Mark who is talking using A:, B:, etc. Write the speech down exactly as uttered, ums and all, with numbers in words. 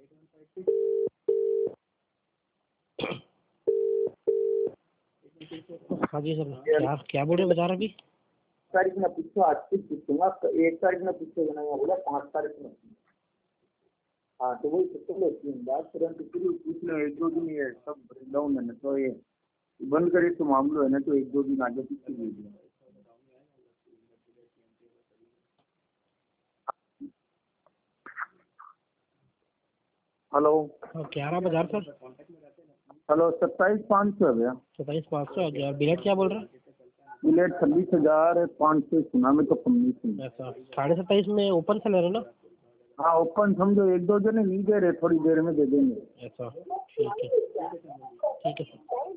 A: हाँ जी सर, क्या क्या बोल रहे बता रहा अभी?
B: तारीख में पूछो, आज की पूछूंगा, एक तारीख में पूछोगे ना, बोला पाँच तारीख में। हाँ तो वही तो बात तुरंत पूछ लो, एक दो दिन ये सब डाउन है ना, तो ये बंद करे तो मामलो है ना, तो एक दो दिन आगे पीछे भेज दो। हेलो
A: ग्यारह बाजार सर।
B: हेलो सत्ताईस पाँच सौ है भैया।
A: सत्ताईस पाँच सौ हजार। बिलेट क्या बोल रहा है?
B: बिलेट छब्बीस हजार पाँच सौ सुना में, तो कम नहीं सुना।
A: ऐसा साढ़े सत्ताईस में ओपन से ले रहे ना?
B: हाँ ओपन समझो, एक दो जने नहीं दे रहे, थोड़ी देर में दे देंगे।
A: ऐसा ठीक है, ठीक है सर।